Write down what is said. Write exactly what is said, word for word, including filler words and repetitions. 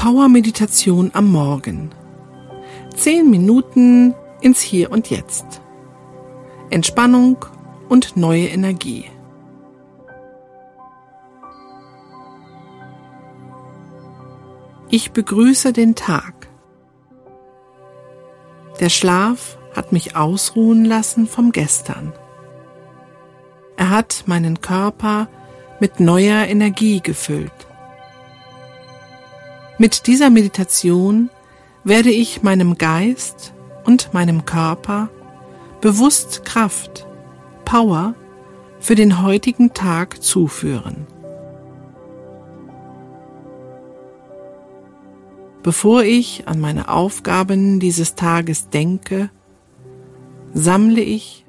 Power-Meditation am Morgen. Zehn Minuten ins Hier und Jetzt. Entspannung und neue Energie. Ich begrüße den Tag. Der Schlaf hat mich ausruhen lassen vom Gestern. Er hat meinen Körper mit neuer Energie gefüllt. Mit dieser Meditation werde ich meinem Geist und meinem Körper bewusst Kraft, Power für den heutigen Tag zuführen. Bevor ich an meine Aufgaben dieses Tages denke, sammle ich